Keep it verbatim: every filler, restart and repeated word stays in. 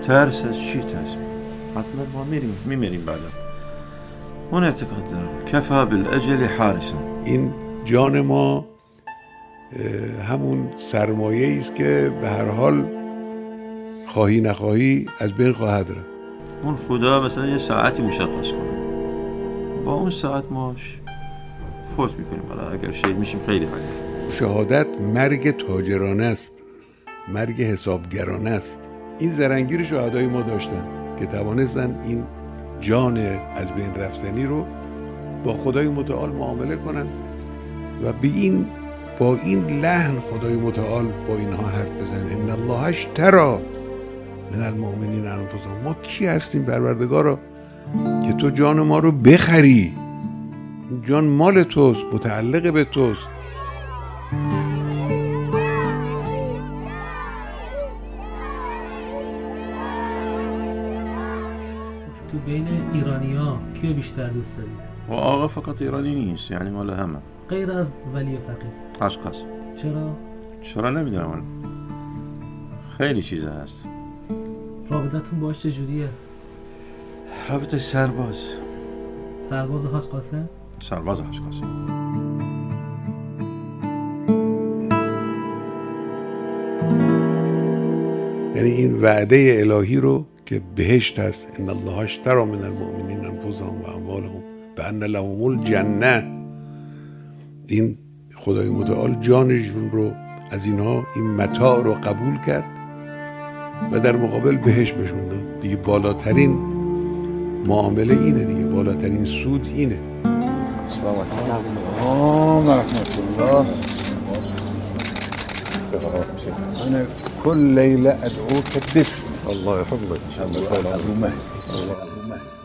ترس از چی ترس؟ حتما ما میریم میمیریم بعدا. اون اعتقاد دارم کفا بالاجل حارسا. این جان ما همون سرمایه است که به هر حال خواهی نخواهی از بین خواهد رفت. اون خدا مثلا یه ساعتی مشخص کنه، با اون ساعت ماش فوت میکنیم. حالا اگر شهید میشیم خیلی عالیه. شهادت مرگ تاجرانه است، مرگ حسابگرانه است. این زرنگی شهدای ما داشتن که توانستن این جان از بین رفتنی رو با خدای متعال معامله کنن و به این با این لحن خدای متعال با اینها حرف بزنه. ان الله اشتری من المؤمنین انفسهم. ما کی هستیم پروردگارا که تو جان ما رو بخری؟ جان مال توست، متعلق به توست. تو بین ایرانی‌ها کیو بیشتر دوست دارید؟ و آقا فقط ایرانی نیست، یعنی مال همه غیر از ولی فقیه. اشخاص. چرا؟ چرا نمیدونم، خیلی چیزا هست. رابطتون باهاش چجوریه؟ رابطه سرباز سرباز حاج قاسم؟ سرباز حاج قاسم. یعنی این وعده الهی رو که بهشت هست، ان الله اشتری من المؤمنین انفسهم و اموالهم بان لهم الجنه، این خدای متعال جانشون رو از اینها این متاع رو قبول کرد و در مقابل بهشت بهشون داد. دیگه بالاترین معامله اینه دیگه، بالاترین سود اینه. السلام علیکم و رحمت الله. أنا كل ليلة أدعوك باسم. الله يحفظك. الله